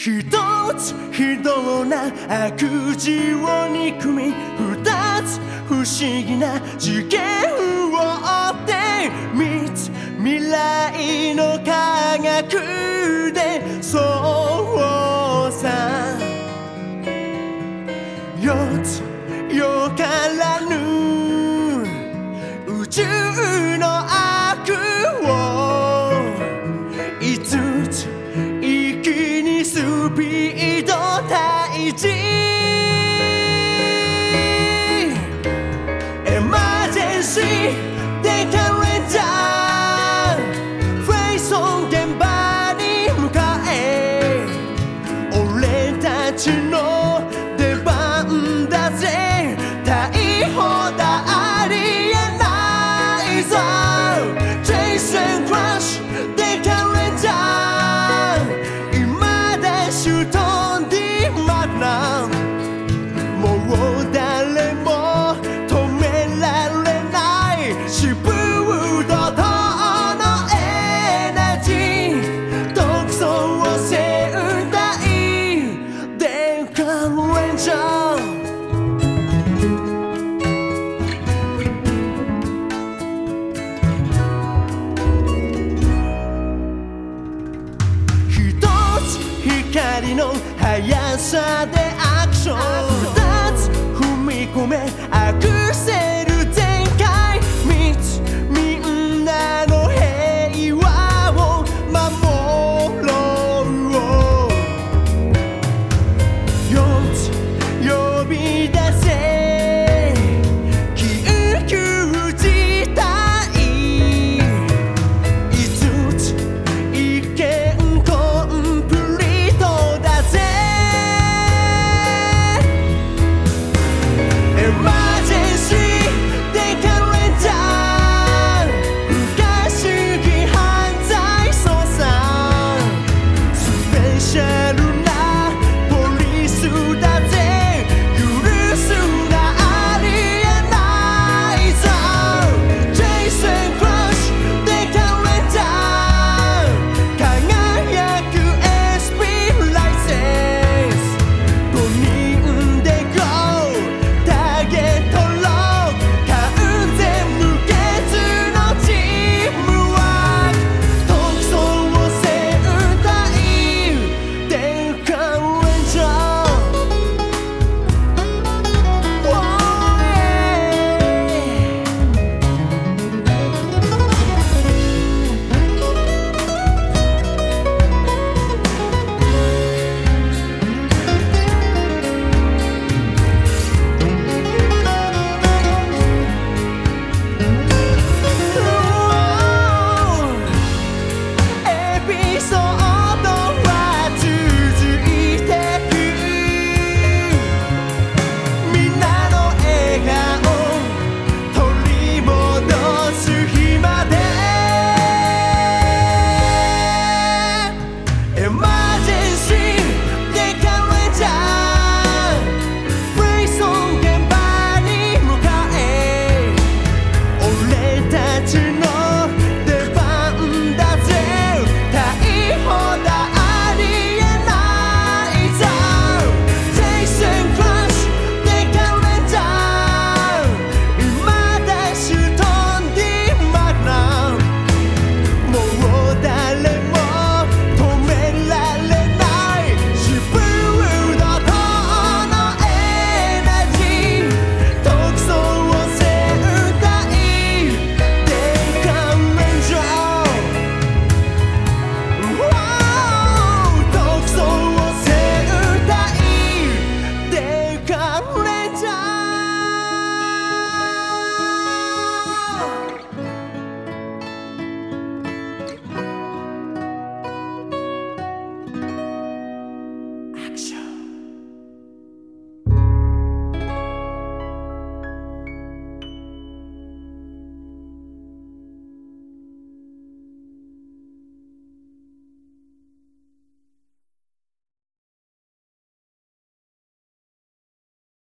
一つ非道な悪事を憎み、二つ不思議な事件を追って三つ未来の科学でそうさ、四つよからぬ宇宙の悪を、五つ一気にスピード退治、エマージェンシーデカレンジャー、フェイソン現場に向かえ、俺たちの出番だぜ、逮捕だありえないぞ、ジェイソンクラッシュデカレンジャー、今でシュートンディマグナム、もう誰も止められないしぶどとのエナジー、独創を生んだいデカレンジャー、光の速さでアクション、二つ踏み込め悪